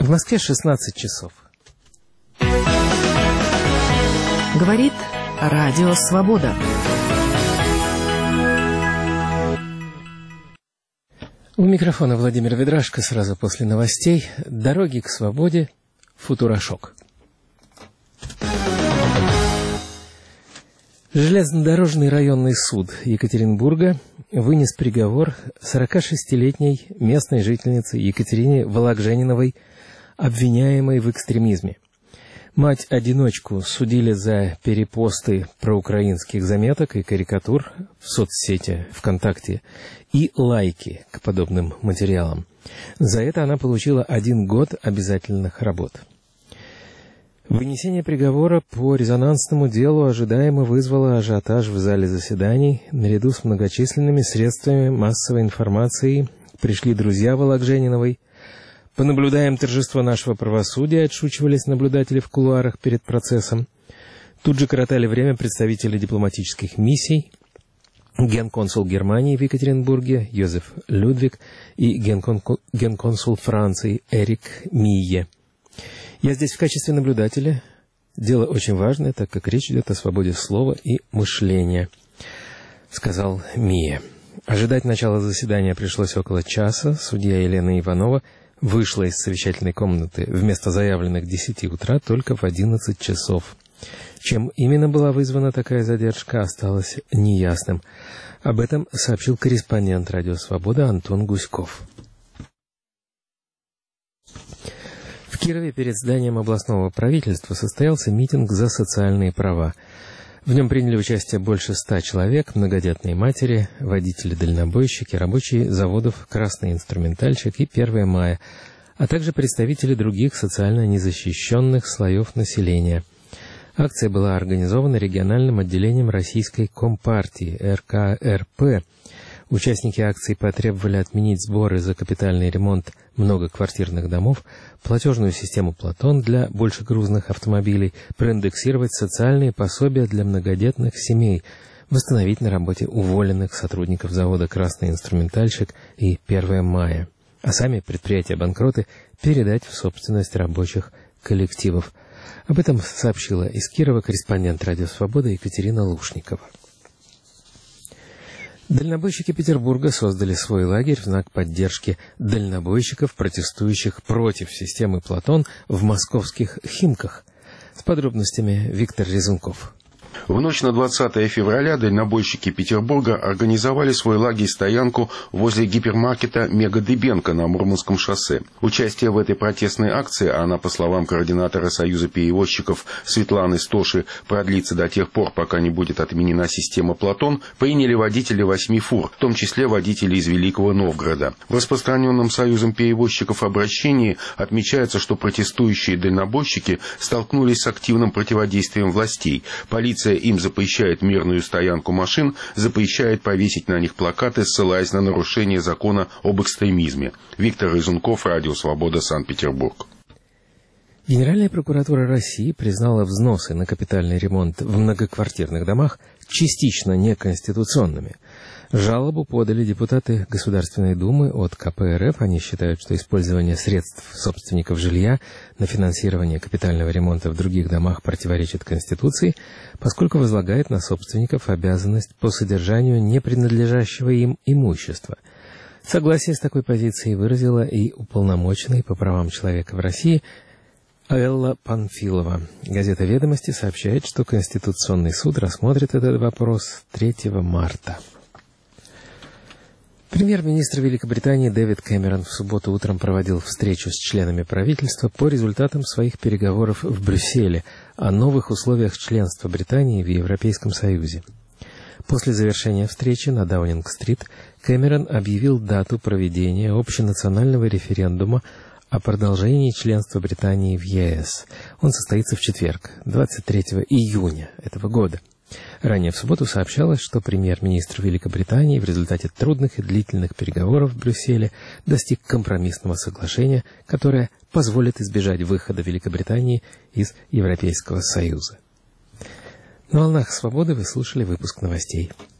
В Москве 16 часов. Говорит Радио Свобода. У микрофона Владимир Ведрашко. Сразу после новостей. Дороги к свободе. Футурошок. Железнодорожный районный суд Екатеринбурга вынес приговор 46-летней местной жительнице Екатерине Волокжениновой, обвиняемой в экстремизме. Мать-одиночку судили за перепосты проукраинских заметок и карикатур в соцсети ВКонтакте и лайки к подобным материалам. За это она получила 1 год обязательных работ. Вынесение приговора по резонансному делу ожидаемо вызвало ажиотаж в зале заседаний. Наряду с многочисленными средствами массовой информации пришли друзья Волокжениновой. «Понаблюдаем торжество нашего правосудия», — отшучивались наблюдатели в кулуарах перед процессом. Тут же коротали время представители дипломатических миссий, генконсул Германии в Екатеринбурге Йозеф Людвиг и генконсул Франции Эрик Мие. «Я здесь в качестве наблюдателя. Дело очень важное, так как речь идет о свободе слова и мышления», — сказал Мие. Ожидать начала заседания пришлось около часа. Судья Елена Иванова вышла из совещательной комнаты вместо заявленных 10 утра только в 11 часов. Чем именно была вызвана такая задержка, осталось неясным. Об этом сообщил корреспондент «Радио Свобода» Антон Гуськов. В Кирове перед зданием областного правительства состоялся митинг за социальные права. В нем приняли участие больше 100 человек, многодетные матери, водители-дальнобойщики, рабочие заводов «Красный инструментальщик» и 1 мая, а также представители других социально незащищенных слоев населения. Акция была организована региональным отделением Российской Компартии РКРП. Участники акции потребовали отменить сборы за капитальный ремонт многоквартирных домов, платежную систему «Платон» для большегрузных автомобилей, проиндексировать социальные пособия для многодетных семей, восстановить на работе уволенных сотрудников завода «Красный инструментальщик» и 1 мая, а сами предприятия-банкроты передать в собственность рабочих коллективов. Об этом сообщила из Кирова корреспондент «Радио Свобода» Екатерина Лушникова. Дальнобойщики Петербурга создали свой лагерь в знак поддержки дальнобойщиков, протестующих против системы «Платон» в московских Химках. С подробностями Виктор Резунков. В ночь на 20 февраля дальнобойщики Петербурга организовали свой лагерь-стоянку возле гипермаркета «Мега Дыбенко» на Мурманском шоссе. Участие в этой протестной акции, а она, по словам координатора Союза перевозчиков Светланы Стоши, продлится до тех пор, пока не будет отменена система «Платон», приняли водители 8 фур, в том числе водители из Великого Новгорода. В распространенном Союзом перевозчиков обращении отмечается, что протестующие дальнобойщики столкнулись с активным противодействием властей. Полиция им запрещает мирную стоянку машин, запрещает повесить на них плакаты, ссылаясь на нарушение закона об экстремизме. Виктор Резунков, Радио Свобода, Санкт-Петербург. Генеральная прокуратура России признала взносы на капитальный ремонт в многоквартирных домах частично неконституционными. Жалобу подали депутаты Государственной Думы от КПРФ. Они считают, что использование средств собственников жилья на финансирование капитального ремонта в других домах противоречит Конституции, поскольку возлагает на собственников обязанность по содержанию не принадлежащего им имущества. Согласие с такой позицией выразила и уполномоченный по правам человека в России Элла Панфилова. Газета «Ведомости» сообщает, что Конституционный суд рассмотрит этот вопрос 3 марта. Премьер-министр Великобритании Дэвид Кэмерон в субботу утром проводил встречу с членами правительства по результатам своих переговоров в Брюсселе о новых условиях членства Британии в Европейском Союзе. После завершения встречи на Даунинг-стрит Кэмерон объявил дату проведения общенационального референдума о продолжении членства Британии в ЕС. Он состоится в четверг, 23 июня этого года. Ранее в субботу сообщалось, что премьер-министр Великобритании в результате трудных и длительных переговоров в Брюсселе достиг компромиссного соглашения, которое позволит избежать выхода Великобритании из Европейского Союза. На волнах «Свободы» вы слушали выпуск новостей.